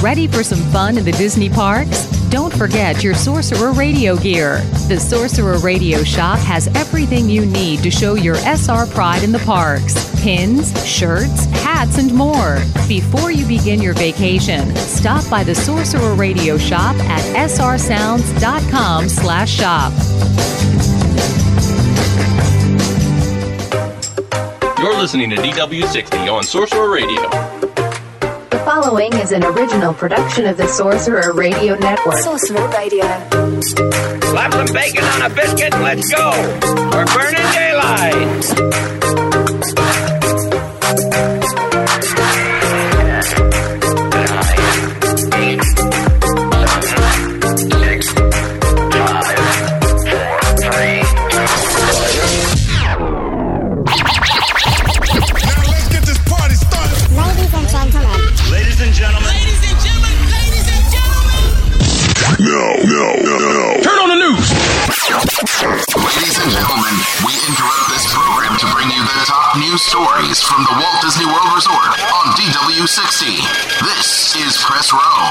Ready for some fun in the Disney parks? Don't forget your Sorcerer Radio gear. The Sorcerer Radio shop has everything you need to show your SR pride in the parks. Pins, shirts, hats, and more. Before you begin your vacation, stop by the Sorcerer Radio shop at srsounds.com/shop. You're listening to DW60 on Sorcerer Radio. The following is an original production of the Sorcerer Radio Network. Sorcerer Radio. Slap some bacon on a biscuit and let's go. We're burning daylight. Turn on the news! Ladies and gentlemen, we interrupt this program to bring you the top news stories from the Walt Disney World Resort on DW60. This is Press Row.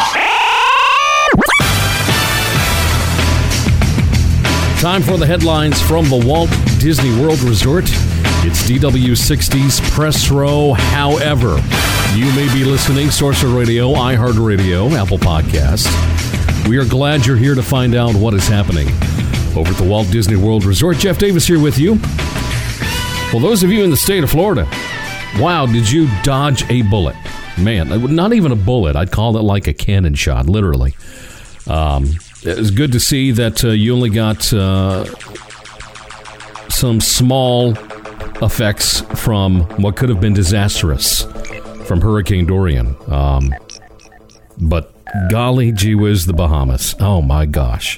Time for the headlines from the Walt Disney World Resort. It's DW60's Press Row. However, you may be listening Sorcerer Radio, iHeartRadio, Apple Podcasts. We are glad you're here to find out what is happening over at the Walt Disney World Resort. Jeff Davis here with you. Well, those of you in the state of Florida, wow, did you dodge a bullet? Man, not even a bullet. I'd call it like a cannon shot, literally. It was good to see that you only got some small effects from what could have been disastrous from Hurricane Dorian. But golly gee whiz, the Bahamas. Oh my gosh.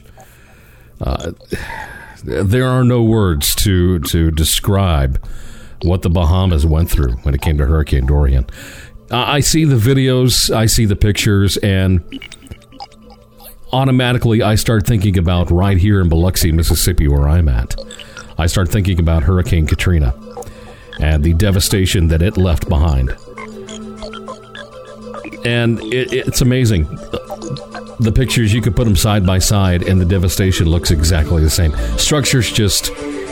There are no words to describe what the Bahamas went through when it came to Hurricane Dorian. I see the videos, I see the pictures, and automatically I start thinking about right here in Biloxi, Mississippi, where I'm at. I start thinking about Hurricane Katrina and the devastation that it left behind. And it's amazing. The pictures, you could put them side by side, and the devastation looks exactly the same. Structures just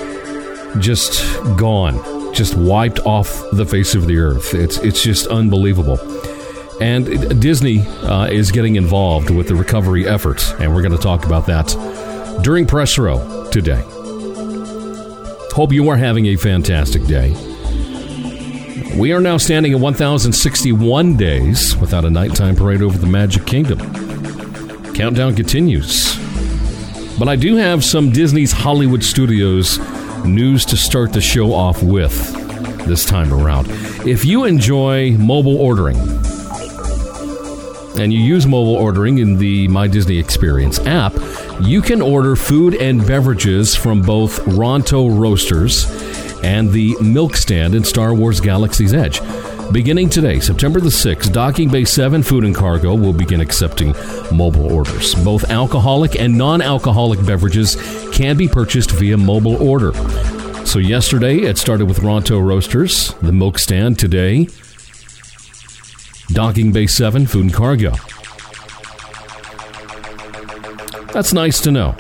gone, just wiped off the face of the earth. It's just unbelievable. And Disney is getting involved with the recovery efforts, and we're going to talk about that during Press Row today. Hope you are having a fantastic day. We are now standing at 1,061 days without a nighttime parade over the Magic Kingdom. Countdown continues. But I do have some Disney's Hollywood Studios news to start the show off with this time around. If you enjoy mobile ordering, and you use mobile ordering in the My Disney Experience app, you can order food and beverages from both Ronto Roasters and the Milk Stand in Star Wars Galaxy's Edge. Beginning today, September the 6th, Docking Bay 7 Food and Cargo will begin accepting mobile orders. Both alcoholic and non-alcoholic beverages can be purchased via mobile order. So yesterday, it started with Ronto Roasters, the Milk Stand today, Docking Bay 7 Food and Cargo. That's nice to know.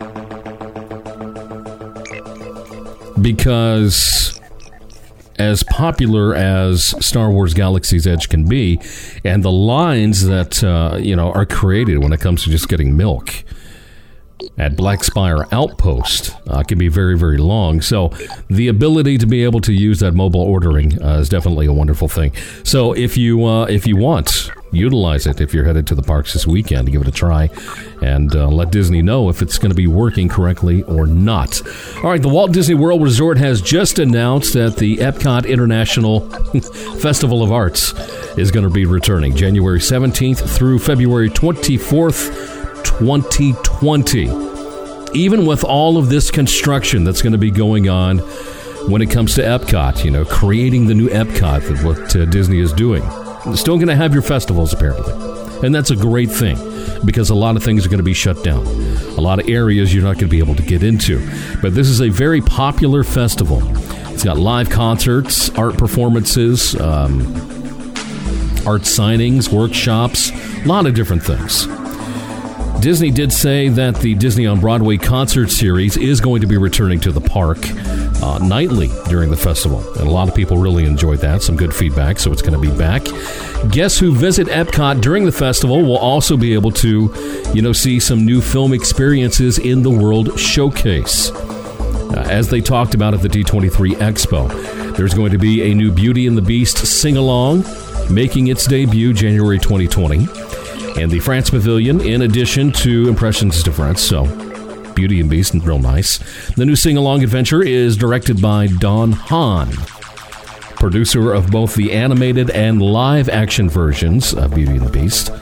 Because as popular as Star Wars Galaxy's Edge can be, and the lines that are created when it comes to just getting milk at Black Spire Outpost can be very, very long. So the ability to be able to use that mobile ordering is definitely a wonderful thing. So if you want, utilize it if you're headed to the parks this weekend. Give it a try and let Disney know if it's going to be working correctly or not. All right, the Walt Disney World Resort has just announced that the Epcot International Festival of Arts is going to be returning January 17th through February 24th, 2020. Even with all of this construction that's going to be going on when it comes to Epcot, creating the new Epcot that what Disney is doing. You're still going to have your festivals, apparently. And that's a great thing, because a lot of things are going to be shut down. A lot of areas you're not going to be able to get into. But this is a very popular festival. It's got live concerts, art performances, art signings, workshops, A lot of different things. Disney did say that the Disney on Broadway concert series is going to be returning to the park nightly during the festival. And a lot of people really enjoyed that. Some good feedback, so it's going to be back. Guests who visit Epcot during the festival will also be able to, see some new film experiences in the World Showcase. As they talked about at the D23 Expo, there's going to be a new Beauty and the Beast sing-along making its debut January 2020. And the France Pavilion, in addition to Impressions de France, so Beauty and Beast, real nice. The new sing-along adventure is directed by Don Hahn, producer of both the animated and live-action versions of Beauty and the Beast.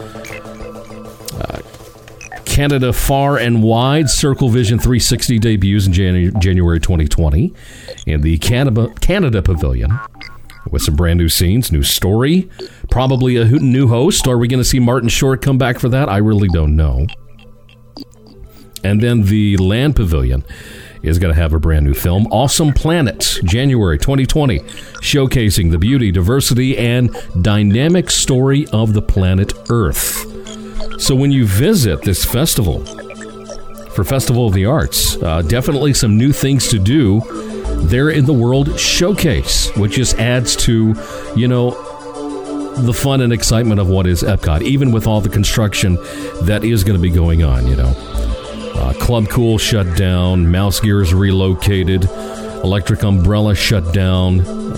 Canada Far and Wide Circle Vision 360 debuts in January 2020. And the Canada Pavilion, with some brand new scenes, new story, probably a new host. Are we going to see Martin Short come back for that? I really don't know. And then the Land Pavilion is going to have a brand new film, Awesome Planet, January 2020, showcasing the beauty, diversity, and dynamic story of the planet Earth. So when you visit this festival, for Festival of the Arts, definitely some new things to do there in the World Showcase, which just adds to, the fun and excitement of what is Epcot, even with all the construction that is going to be going on, Club Cool shut down, Mouse Gears relocated, Electric Umbrella shut down,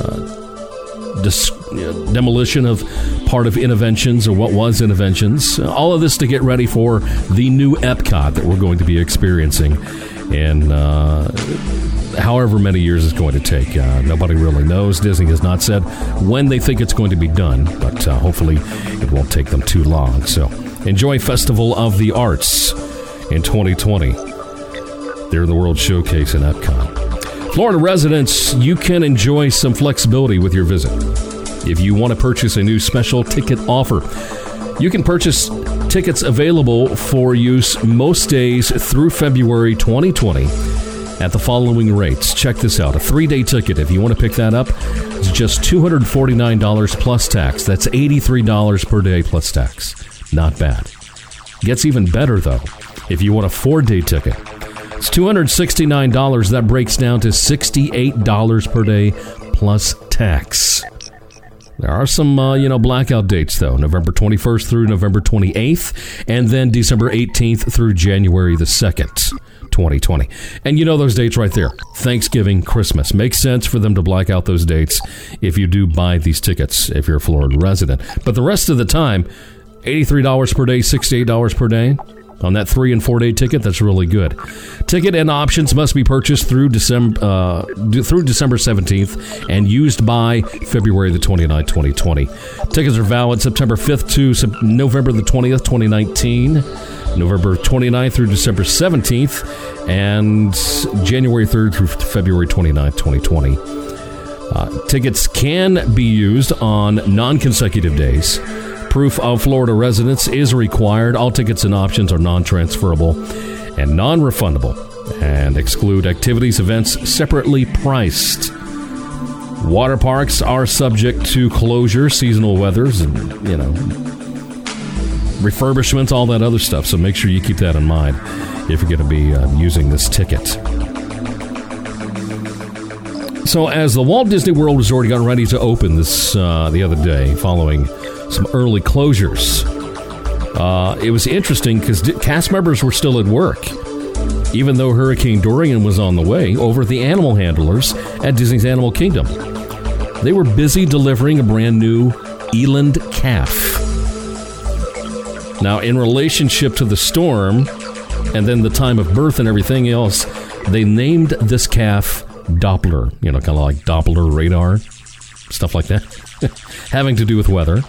demolition of part of Innoventions, or what was Innoventions. All of this to get ready for the new Epcot that we're going to be experiencing. And however many years it's going to take, nobody really knows. Disney has not said when they think it's going to be done, but hopefully it won't take them too long. So enjoy Festival of the Arts in 2020. They're the World Showcase in Epcot. Florida residents, you can enjoy some flexibility with your visit. If you want to purchase a new special ticket offer, you can purchase tickets available for use most days through February 2020 at the following rates. Check this out. A 3-day ticket, if you want to pick that up, is just $249 plus tax. That's $83 per day plus tax. Not bad. Gets even better, though, if you want a 4-day ticket. It's $269. That breaks down to $68 per day plus tax. There are some, blackout dates, though. November 21st through November 28th, and then December 18th through January the 2nd, 2020. And those dates right there. Thanksgiving, Christmas. Makes sense for them to black out those dates if you do buy these tickets, if you're a Florida resident. But the rest of the time, $83 per day, $68 per day. On that 3- and 4-day ticket, that's really good. Ticket and options must be purchased through December 17th and used by February the 29th, 2020. Tickets are valid September 5th to November the 20th, 2019, November 29th through December 17th, and January 3rd through February 29th, 2020. Tickets can be used on non-consecutive days. Proof of Florida residence is required. All tickets and options are non-transferable and non-refundable and exclude activities, events separately priced. Water parks are subject to closure, seasonal weathers, and, refurbishments, all that other stuff. So make sure you keep that in mind if you're going to be using this ticket. So as the Walt Disney World Resort got ready to open this the other day, following some early closures, it was interesting because cast members were still at work, even though Hurricane Dorian was on the way, over the animal handlers at Disney's Animal Kingdom. They were busy delivering a brand new eland calf. Now, in relationship to the storm and then the time of birth and everything else, they named this calf Doppler, kind of like Doppler radar, stuff like that, having to do with weather.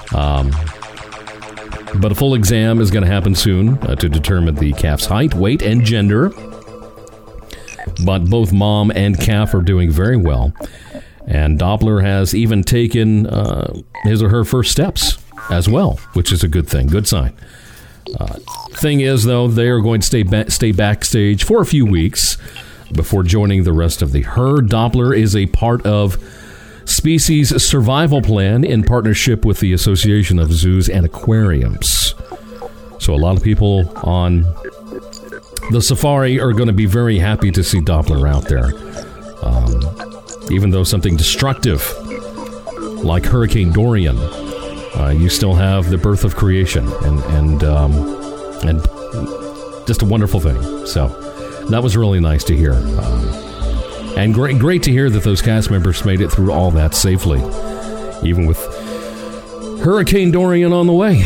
But a full exam is going to happen soon to determine the calf's height, weight, and gender. But both mom and calf are doing very well. And Doppler has even taken his or her first steps as well, which is a good thing, good sign. Thing is, though, they are going to stay backstage for a few weeks before joining the rest of the herd. Doppler is a part of Species Survival Plan in partnership with the Association of Zoos and Aquariums. So a lot of people on the safari are going to be very happy to see Doppler out there. Even though something destructive like Hurricane Dorian, you still have the birth of creation and just a wonderful thing. So that was really nice to hear. And great to hear that those cast members made it through all that safely, even with Hurricane Dorian on the way.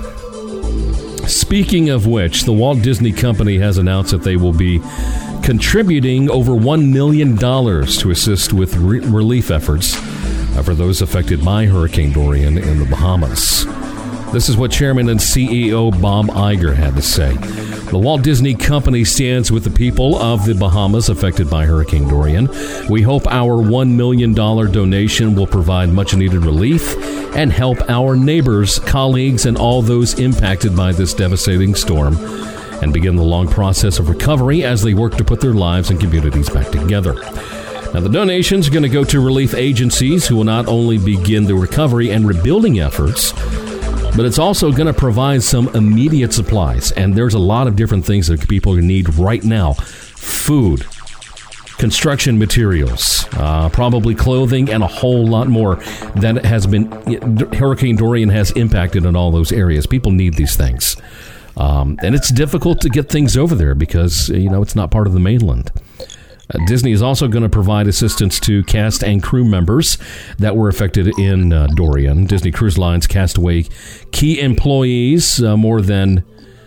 Speaking of which, the Walt Disney Company has announced that they will be contributing over $1 million to assist with relief efforts for those affected by Hurricane Dorian in the Bahamas. This is what Chairman and CEO Bob Iger had to say. The Walt Disney Company stands with the people of the Bahamas affected by Hurricane Dorian. We hope our $1 million donation will provide much-needed relief and help our neighbors, colleagues, and all those impacted by this devastating storm and begin the long process of recovery as they work to put their lives and communities back together. Now, the donations are going to go to relief agencies who will not only begin the recovery and rebuilding efforts, but it's also going to provide some immediate supplies. And there's a lot of different things that people need right now. Food, construction materials, probably clothing, and a whole lot more that has been Hurricane Dorian has impacted in all those areas. People need these things. And it's difficult to get things over there because, it's not part of the mainland. Disney is also going to provide assistance to cast and crew members that were affected in Dorian. Disney Cruise Line's cast away key employees, more than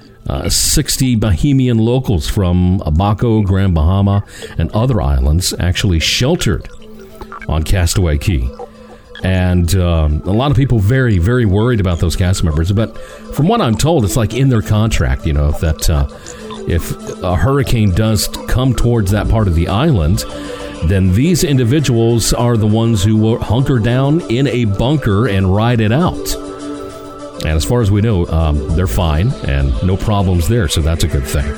60 Bahamian locals from Abaco, Grand Bahama, and other islands actually sheltered on Castaway Cay. And a lot of people very, very worried about those cast members. But from what I'm told, it's like in their contract, that if a hurricane does come towards that part of the island, then these individuals are the ones who will hunker down in a bunker and ride it out. And as far as we know, they're fine and no problems there, so that's a good thing.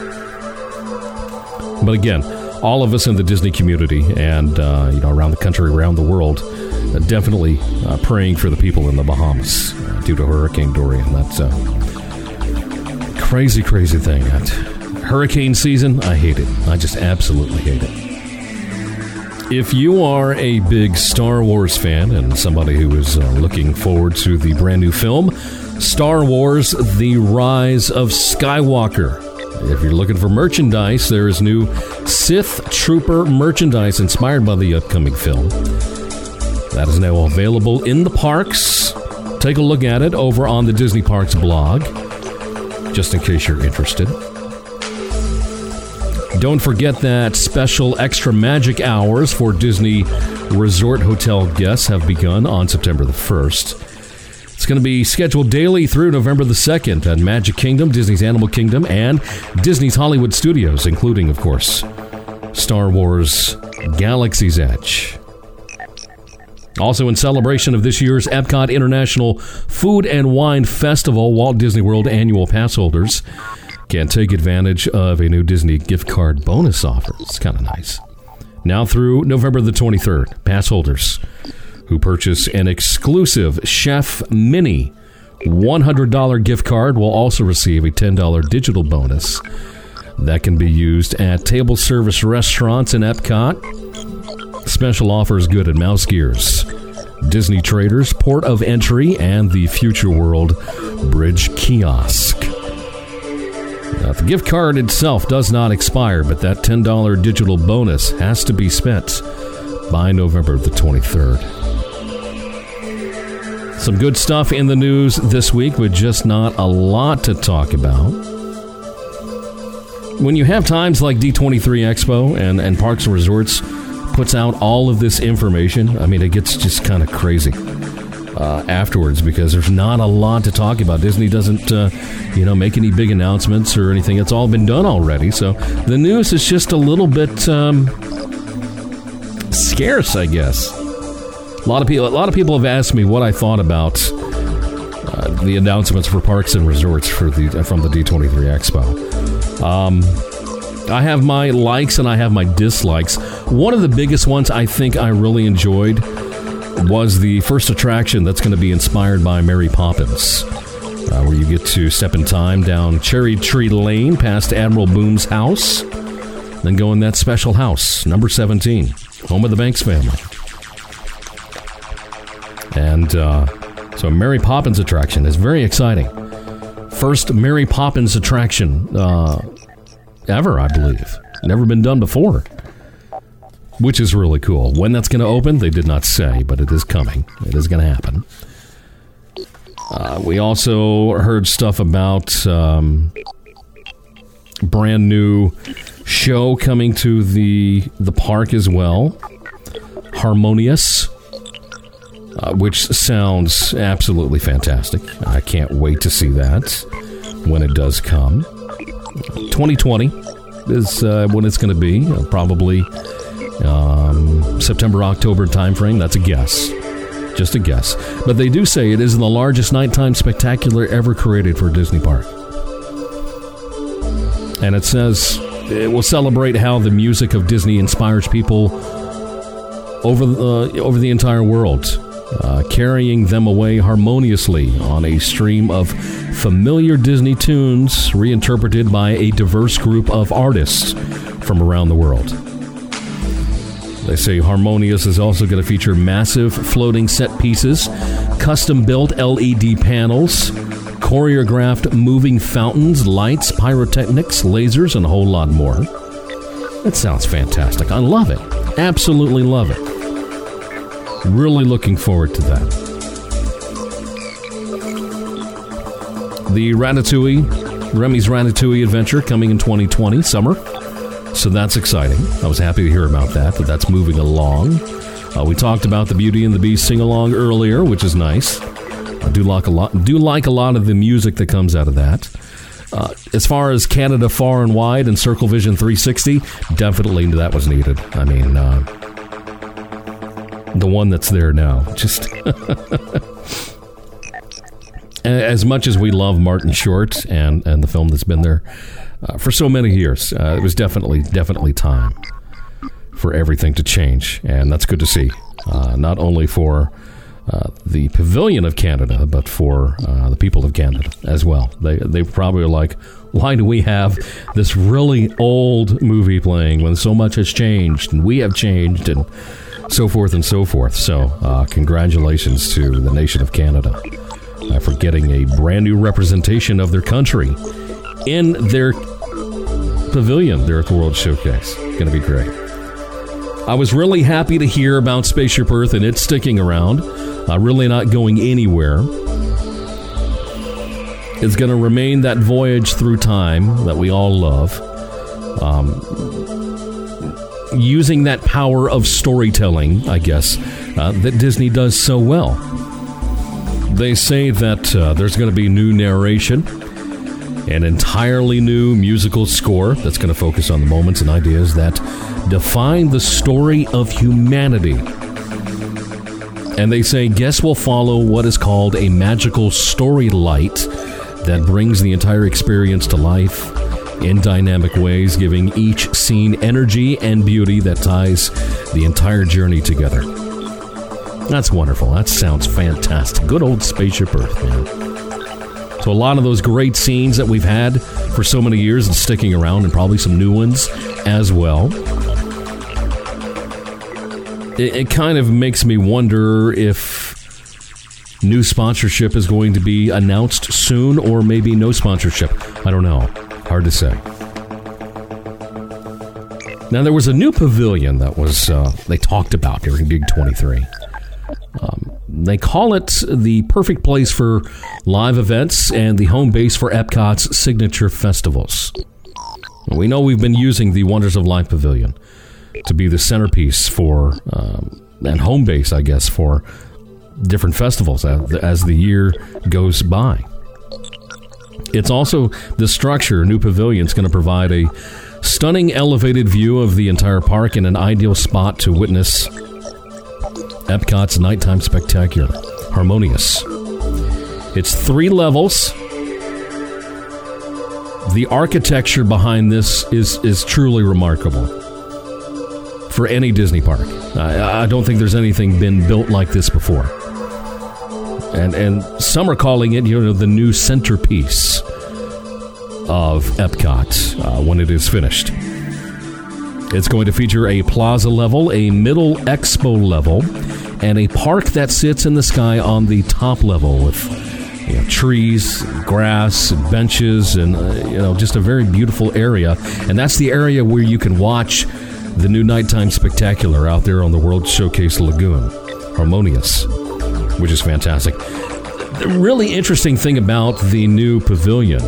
But again, all of us in the Disney community and around the country, around the world, definitely praying for the people in the Bahamas due to Hurricane Dorian. That's a crazy, crazy thing. Hurricane season, I hate it. I just absolutely hate it. If you are a big Star Wars fan and somebody who is looking forward to the brand new film, Star Wars: The Rise of Skywalker. If you're looking for merchandise, there is new Sith Trooper merchandise inspired by the upcoming film. That is now available in the parks. Take a look at it over on the Disney Parks blog, just in case you're interested. Don't forget that special extra magic hours for Disney Resort Hotel guests have begun on September the 1st. It's going to be scheduled daily through November the 2nd at Magic Kingdom, Disney's Animal Kingdom, and Disney's Hollywood Studios, including, of course, Star Wars Galaxy's Edge. Also in celebration of this year's Epcot International Food and Wine Festival, Walt Disney World annual pass holders can take advantage of a new Disney gift card bonus offer. It's kind of nice. Now through November the 23rd, pass holders who purchase an exclusive Chef Mini $100 gift card will also receive a $10 digital bonus that can be used at table service restaurants in Epcot. Special offers good at Mouse Gears, Disney Traders, Port of Entry, and the Future World Bridge Kiosk. Now, the gift card itself does not expire, but that $10 digital bonus has to be spent by November the 23rd. Some good stuff in the news this week, with just not a lot to talk about. When you have times like D23 Expo and Parks and Resorts puts out all of this information, I mean, it gets just kind of crazy afterwards because there's not a lot to talk about. Disney doesn't, make any big announcements or anything. It's all been done already. So the news is just a little bit scarce, I guess. A lot of people have asked me what I thought about the announcements for Parks and Resorts from the D23 Expo. I have my likes and I have my dislikes. One of the biggest ones I think I really enjoyed was the first attraction that's going to be inspired by Mary Poppins. where you get to step in time down Cherry Tree Lane past Admiral Boone's house, then go in that special house, number 17, home of the Banks family. And so Mary Poppins attraction is very exciting. First Mary Poppins attraction ever, I believe. Never been done before, which is really cool. When that's going to open, they did not say, but it is coming. It is going to happen. We also heard stuff about brand new show coming to the park as well, Harmonious, which sounds absolutely fantastic. I can't wait to see that when it does come. 2020 is when it's going to be, probably September, October timeframe. That's a guess. Just a guess. But they do say it is the largest nighttime spectacular ever created for a Disney park. And it says it will celebrate how the music of Disney inspires people over the entire world, carrying them away harmoniously on a stream of familiar Disney tunes reinterpreted by a diverse group of artists from around the world. They say Harmonious is also going to feature massive floating set pieces, custom-built LED panels, choreographed moving fountains, lights, pyrotechnics, lasers, and a whole lot more. That sounds fantastic. I love it. Absolutely love it. Really looking forward to that. The Remy's Ratatouille adventure coming in 2020, summer. So that's exciting. I was happy to hear about that, but that's moving along. We talked about the Beauty and the Beast sing-along earlier, which is nice. I do like a lot of the music that comes out of that. As far as Canada Far and Wide and Circle Vision 360, definitely that was needed. I mean, the one that's there now. Just as much as we love Martin Short and the film that's been there for so many years, it was definitely time for everything to change, and that's good to see. Not only for the Pavilion of Canada, but for the people of Canada as well. They probably are like, why do we have this really old movie playing when so much has changed, and we have changed, and so forth and so forth. So congratulations to the nation of Canada for getting a brand new representation of their country in their pavilion there at the World Showcase. Going to be great. I was really happy to hear about Spaceship Earth and it sticking around, really not going anywhere. It's going to remain that voyage through time that we all love, using that power of storytelling, I guess, that Disney does so well. They say that there's going to be new narration, an entirely new musical score that's going to focus on the moments and ideas that define the story of humanity. And they say guests will follow what is called a magical story light that brings the entire experience to life in dynamic ways, giving each scene energy and beauty that ties the entire journey together. That's wonderful. That sounds fantastic. Good old Spaceship Earth, man. So a lot of those great scenes that we've had for so many years and sticking around, and probably some new ones as well. It kind of makes me wonder if new sponsorship is going to be announced soon, or maybe no sponsorship. I don't know. Hard to say. Now, there was a new pavilion that was they talked about during Big 23. They call it the perfect place for live events and the home base for Epcot's signature festivals. We know we've been using the Wonders of Life Pavilion to be the centerpiece for, and home base, I guess, for different festivals as the year goes by. It's also the structure, new pavilion, is going to provide a stunning elevated view of the entire park and an ideal spot to witness Epcot's nighttime spectacular, Harmonious. It's 3 levels. The architecture behind this is truly remarkable for any Disney park. I don't think there's anything been built like this before. And some are calling it, the new centerpiece of Epcot when it is finished. It's going to feature a plaza level, a middle expo level, and a park that sits in the sky on the top level with trees, grass, benches, and just a very beautiful area. And that's the area where you can watch the new nighttime spectacular out there on the World Showcase Lagoon, Harmonious, which is fantastic. The really interesting thing about the new pavilion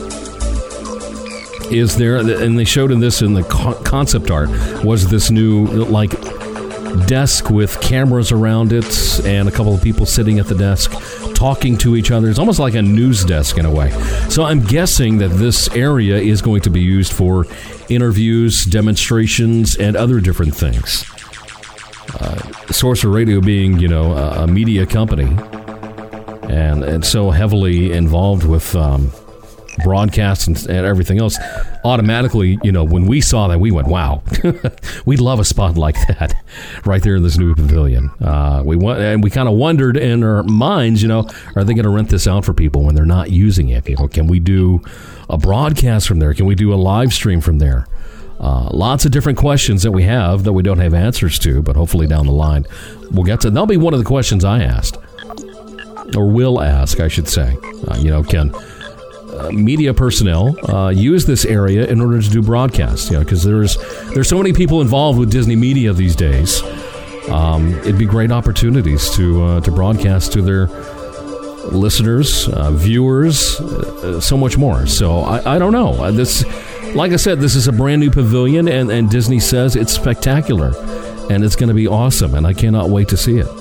is there, and they showed in the concept art, was this new desk with cameras around it and a couple of people sitting at the desk talking to each other. It's almost like a news desk in a way. So I'm guessing that this area is going to be used for interviews, demonstrations, and other different things. Sorcerer Radio being, a media company and so heavily involved with broadcasts and everything else, automatically, when we saw that, we went, wow, we'd love a spot like that right there in this new pavilion. We kind of wondered in our minds, are they going to rent this out for people when they're not using it? Can we do a broadcast from there? Can we do a live stream from there? Lots of different questions that we have that we don't have answers to, but hopefully down the line we'll get to. That'll be one of the questions I asked, or will ask, I should say. Can media personnel use this area in order to do broadcasts? Because there's so many people involved with Disney media these days. It'd be great opportunities to broadcast to their listeners, viewers, so much more. So I don't know. This, like I said, this is a brand new pavilion, and Disney says it's spectacular, and it's going to be awesome, and I cannot wait to see it.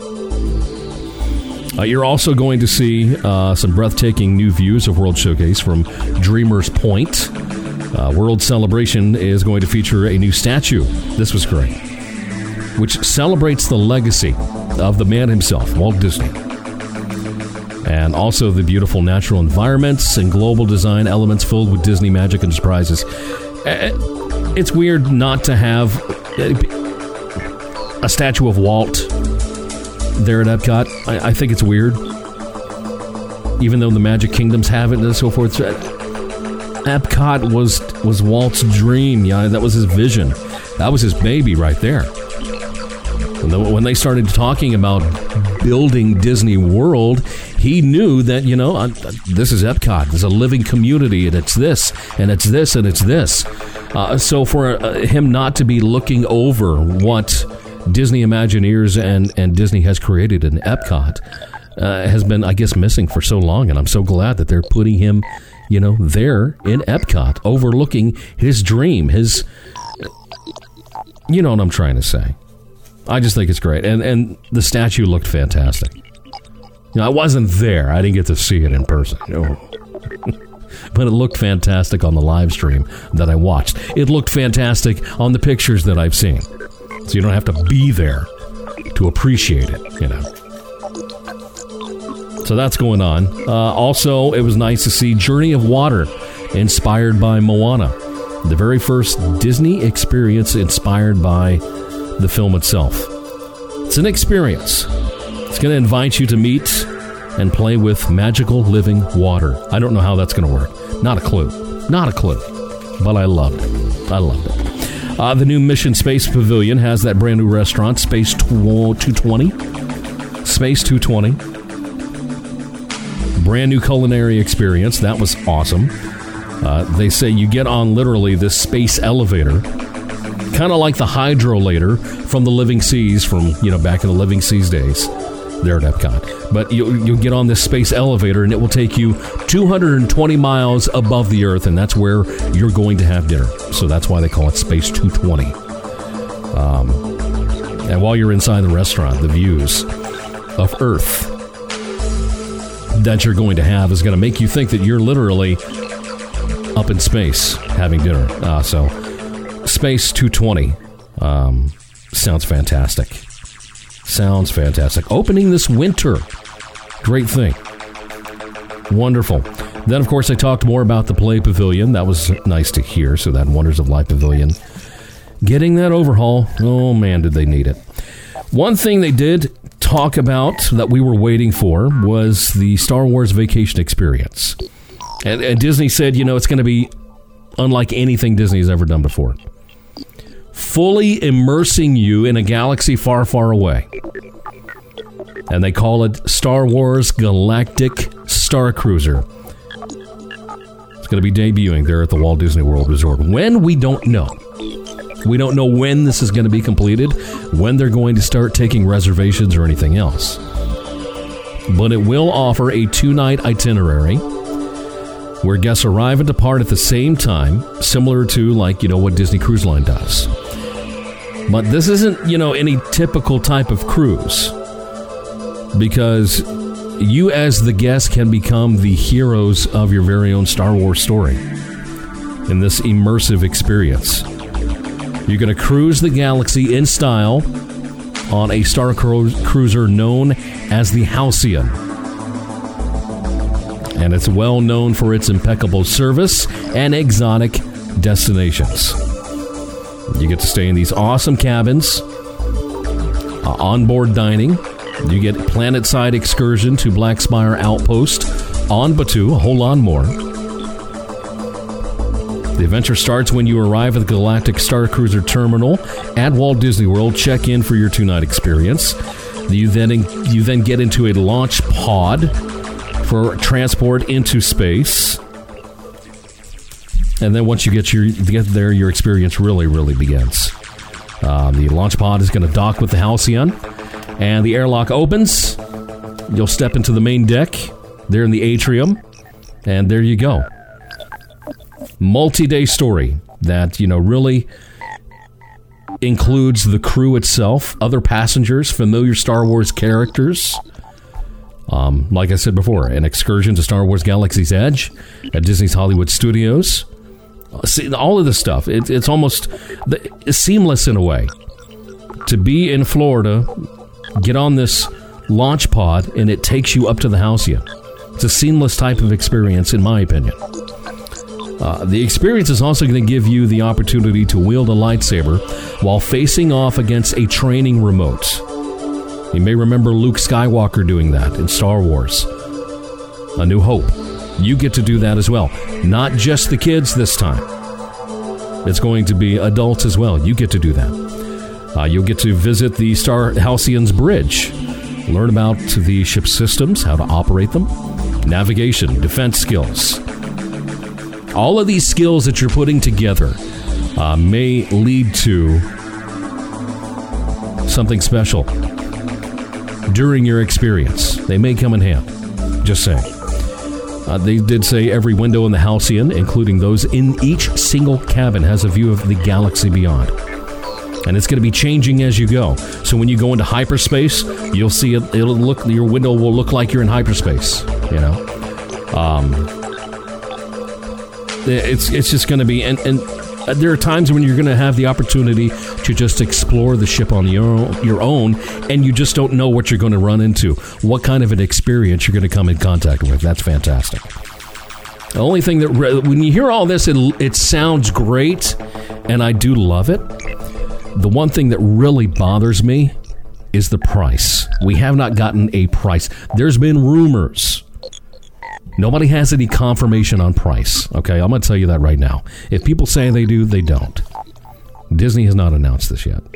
You're also going to see some breathtaking new views of World Showcase from Dreamers Point. World Celebration is going to feature a new statue. This was great, which celebrates the legacy of the man himself, Walt Disney. And also the beautiful natural environments and global design elements filled with Disney magic and surprises. It's weird not to have a statue of Walt there at Epcot. I think it's weird, even though the Magic Kingdoms have it and so forth. Epcot was Walt's dream. That was his vision. That was his baby right there. When they started talking about building Disney World, he knew that, this is Epcot. There's a living community, and it's this, and it's this, and it's this. So for him not to be looking over what Disney Imagineers and Disney has created in Epcot has been, I guess, missing for so long, and I'm so glad that they're putting him, there in Epcot, overlooking his dream, his, what I'm trying to say. I just think it's great, and the statue looked fantastic. I wasn't there; I didn't get to see it in person, but it looked fantastic on the live stream that I watched. It looked fantastic on the pictures that I've seen. So you don't have to be there to appreciate it, So that's going on. Also, it was nice to see Journey of Water, inspired by Moana. The very first Disney experience inspired by the film itself. It's an experience. It's going to invite you to meet and play with magical living water. I don't know how that's going to work. Not a clue. But I loved it. The new Mission Space Pavilion has that brand new restaurant, Space 220. Space 220. Brand new culinary experience. That was awesome. They say you get on literally this space elevator, kind of like the hydrolator from the Living Seas from, back in the Living Seas days there at Epcot. But you'll get on this space elevator, and it will take you 220 miles above the Earth, and that's where you're going to have dinner. So that's why they call it Space 220. And while you're inside the restaurant, the views of Earth that you're going to have is going to make you think that you're literally up in space having dinner. So Space 220 sounds fantastic. Opening this winter. Great thing. Wonderful. Then, of course, I talked more about the Play Pavilion. That was nice to hear. So that Wonders of Life Pavilion, getting that overhaul. Oh, man, did they need it. One thing they did talk about that we were waiting for was the Star Wars Vacation Experience. And Disney said, it's going to be unlike anything Disney has ever done before. Fully immersing you in a galaxy far, far away. And they call it Star Wars Galactic Star Cruiser. It's going to be debuting there at the Walt Disney World Resort. When? We don't know. We don't know when this is going to be completed, when they're going to start taking reservations or anything else. But it will offer a 2-night itinerary where guests arrive and depart at the same time, similar to what Disney Cruise Line does. But this isn't, any typical type of cruise, because you as the guest can become the heroes of your very own Star Wars story in this immersive experience. You're going to cruise the galaxy in style on a Star Cruiser known as the Halcyon. And it's well known for its impeccable service and exotic destinations. You get to stay in these awesome cabins, onboard dining. You get planet-side excursion to Black Spire Outpost on Batuu, a whole lot more. The adventure starts when you arrive at the Galactic Star Cruiser Terminal at Walt Disney World. Check in for your 2-night experience. You then get into a launch pod for transport into space. And then once you get there, your experience really, really begins. The launch pod is going to dock with the Halcyon, and the airlock opens. You'll step into the main deck there in the atrium, and there you go. Multi-day story that, really includes the crew itself, other passengers, familiar Star Wars characters. Like I said before, an excursion to Star Wars Galaxy's Edge at Disney's Hollywood Studios. See, all of this stuff, it's almost seamless in a way. To be in Florida, get on this launch pod, and it takes you up to the Halcyon. It's a seamless type of experience, in my opinion. The experience is also going to give you the opportunity to wield a lightsaber while facing off against a training remote. You may remember Luke Skywalker doing that in Star Wars A New Hope. You get to do that as well. Not just the kids this time. It's going to be adults as well. You get to do that. You'll get to visit the Star Halcyon's bridge. Learn about the ship's systems, how to operate them, navigation, defense skills. All of these skills that you're putting together may lead to something special during your experience. They may come in handy. Just saying. They did say every window in the Halcyon, including those in each single cabin, has a view of the galaxy beyond. And it's going to be changing as you go. So when you go into hyperspace, you'll see it. Your window will look like you're in hyperspace. It's just going to be, and there are times when you're going to have the opportunity to just explore the ship on your own, and you just don't know what you're going to run into, what kind of an experience you're going to come in contact with. That's fantastic. The only thing that, when you hear all this, it sounds great, and I do love it. The one thing that really bothers me is the price. We have not gotten a price. There's been rumors. Nobody has any confirmation on price. Okay, I'm going to tell you that right now. If people say they do, they don't. Disney has not announced this yet.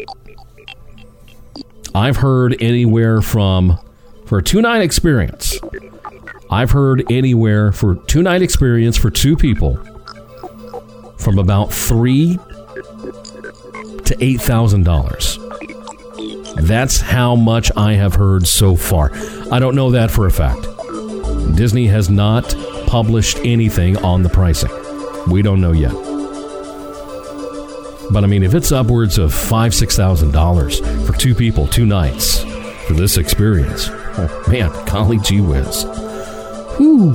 I've heard anywhere from, for a 2-night experience, I've heard anywhere for 2-night experience for 2 people from about $3,000 to $8,000. That's how much I have heard so far. I don't know that for a fact. Disney has not published anything on the pricing. We don't know yet. But I mean, if it's upwards of $5,000-$6,000 for 2 people, 2 nights for this experience, oh man, golly gee whiz. Whew.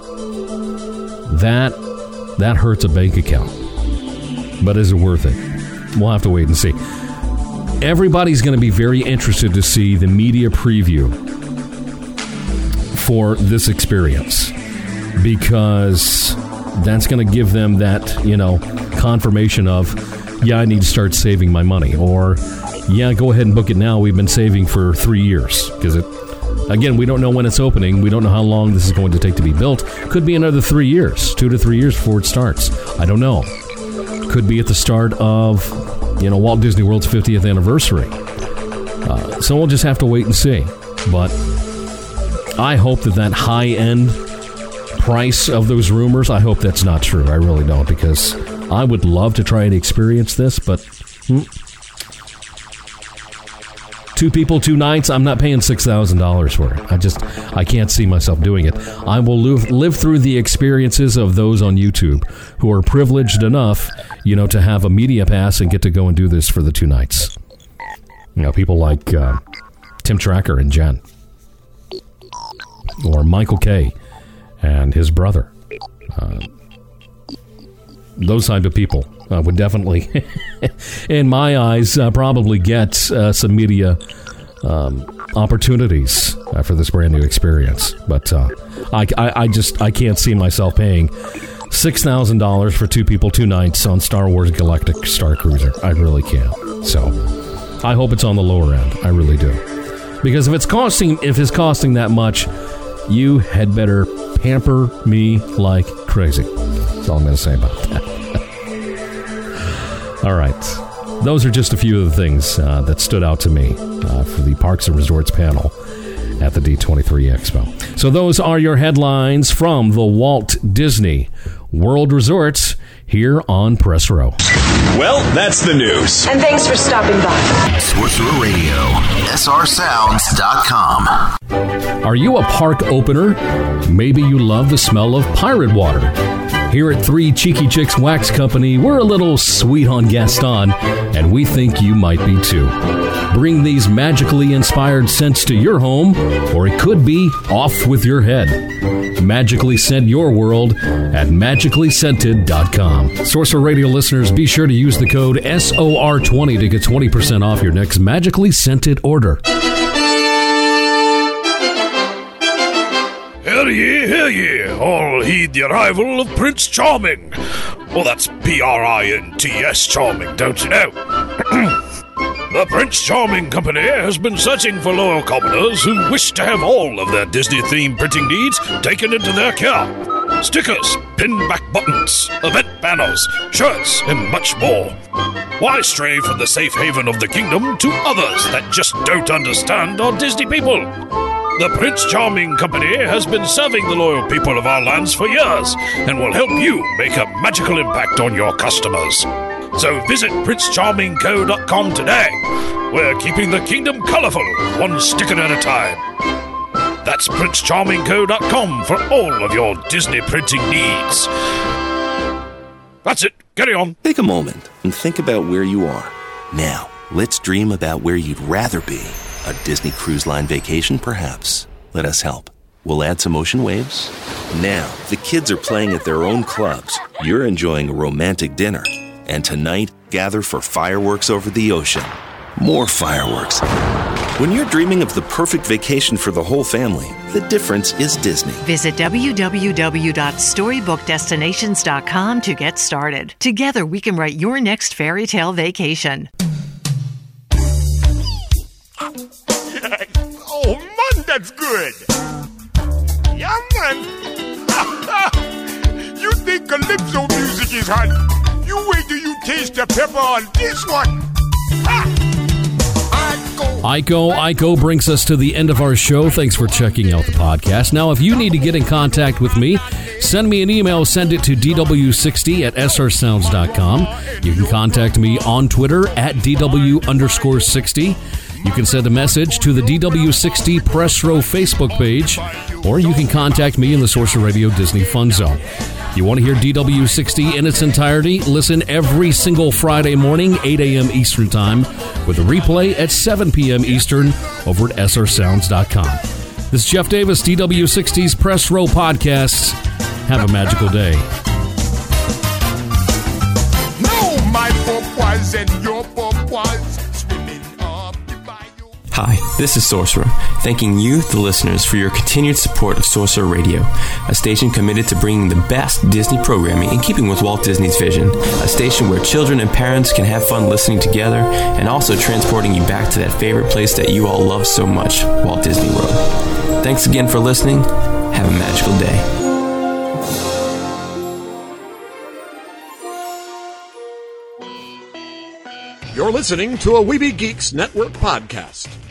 That hurts a bank account. But is it worth it? We'll have to wait and see. Everybody's going to be very interested to see the media preview for this experience, because that's going to give them that, confirmation of, yeah, I need to start saving my money. Or, yeah, go ahead and book it now. We've been saving for 3 years. Because, again, we don't know when it's opening. We don't know how long this is going to take to be built. Could be another 3 years, 2 to 3 years before it starts. I don't know. Could be at the start of, Walt Disney World's 50th anniversary. So we'll just have to wait and see. But I hope that high-end price of those rumors, I hope that's not true. I really don't, because I would love to try and experience this, but 2 people, 2 nights, I'm not paying $6,000 for it. I can't see myself doing it. I will live through the experiences of those on YouTube who are privileged enough, to have a media pass and get to go and do this for the 2 nights. People like Tim Tracker and Jen, or Michael Kay and his brother. Those type of people would definitely, in my eyes, probably get some media opportunities for this brand new experience. But I can't see myself paying $6,000 for 2 people, 2 nights on Star Wars Galactic Star Cruiser. I really can't. So I hope it's on the lower end. I really do. Because if it's costing that much, you had better pamper me like crazy. That's all I'm going to say about that. All right. Those are just a few of the things that stood out to me for the Parks and Resorts panel at the D23 Expo. So those are your headlines from the Walt Disney World Resorts here on Press Row. Well, that's the news. And thanks for stopping by. Sorcerer Radio, srsounds.com. Are you a park opener? Maybe you love the smell of pirate water. Here at 3 Cheeky Chicks Wax Company, we're a little sweet on Gaston, and we think you might be too. Bring these magically inspired scents to your home, or it could be off with your head. Magically scent your world at magicallyscented.com. Sorcerer Radio listeners, be sure to use the code SOR20 to get 20% off your next Magically Scented order. Hear ye, hear ye, all heed the arrival of Prince Charming. Well, that's P-R-I-N-T-S Charming, don't you know? The Prince Charming Company has been searching for loyal commoners who wish to have all of their Disney-themed printing needs taken into their care. Stickers, pin-back buttons, event banners, shirts, and much more. Why stray from the safe haven of the kingdom to others that just don't understand our Disney people? The Prince Charming Company has been serving the loyal people of our lands for years and will help you make a magical impact on your customers. So visit PrinceCharmingCo.com today. We're keeping the kingdom colorful, one sticker at a time. That's PrinceCharmingCo.com for all of your Disney printing needs. That's it. Carry on. Take a moment and think about where you are. Now, let's dream about where you'd rather be. A Disney Cruise Line vacation, perhaps. Let us help. We'll add some ocean waves. Now, the kids are playing at their own clubs. You're enjoying a romantic dinner. And tonight, gather for fireworks over the ocean. More fireworks. When you're dreaming of the perfect vacation for the whole family, the difference is Disney. Visit www.storybookdestinations.com to get started. Together, we can write your next fairy tale vacation. Oh, man, that's good. Yeah, man. You think Calypso music is hot? You wait till you taste the pepper on this one. Aiko brings us to the end of our show. Thanks for checking out the podcast. Now, if you need to get in contact with me, send me an email. Send it to dw60@srsounds.com. You can contact me on Twitter at DW_60. You can send a message to the DW60 Press Row Facebook page, or you can contact me in the Sorcerer Radio Disney Fun Zone. You want to hear DW60 in its entirety? Listen every single Friday morning, 8 a.m. Eastern Time, with a replay at 7 p.m. Eastern over at srsounds.com. This is Jeff Davis, DW60's Press Row Podcasts. Have a magical day. No, my book was and your book was. Hi, this is Sorcerer, thanking you, the listeners, for your continued support of Sorcerer Radio, a station committed to bringing the best Disney programming in keeping with Walt Disney's vision, a station where children and parents can have fun listening together, and also transporting you back to that favorite place that you all love so much, Walt Disney World. Thanks again for listening. Have a magical day. You're listening to a Weeby Geeks Network podcast.